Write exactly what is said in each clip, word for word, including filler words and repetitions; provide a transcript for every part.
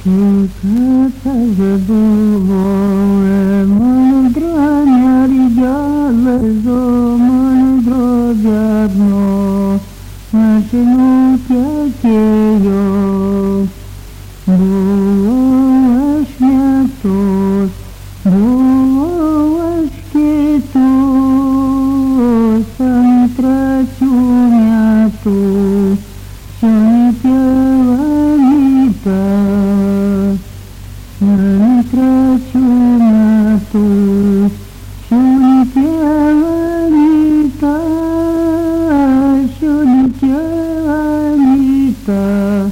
Тільки це було мудра меридіали зо мудро в'ядно, начинуть якею. Було аж м'ятос, було аж китос, а не трачу м'ятос, що не п'яла літа. Не трачу м'ятос, що не п'яла літа, що не п'яла літа.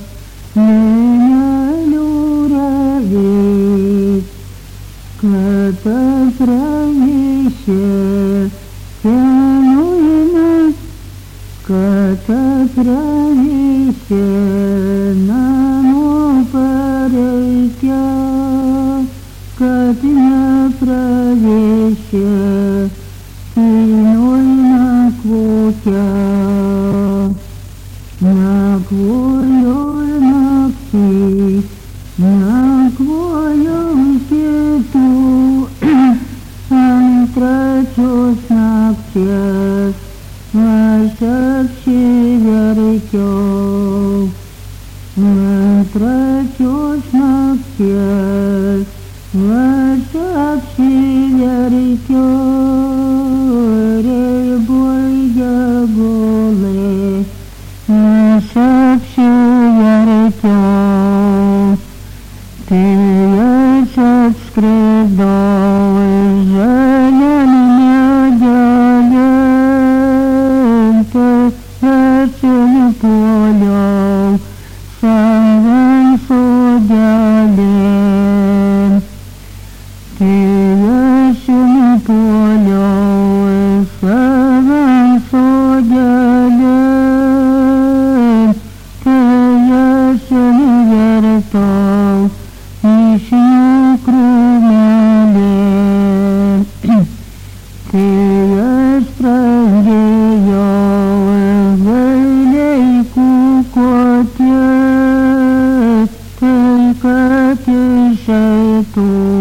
Ката травище, тянуем, ката травище, намо парейкя, катня правище, тяной на квотя, на квой ногти, на квоем кету, не трачу снапчес, ваша пщеверикё. Не трачу снапчес, ваша пщеверикё. Ребой я голый, ваша пщеверикё. Ты ясет скридой, жаленым медалем, ты ясен полем, сам судялем. Ты ясен полем, сам судялем, ты ясен вертол. Ищу кругом, ты справедливо велику котя, только тише тут.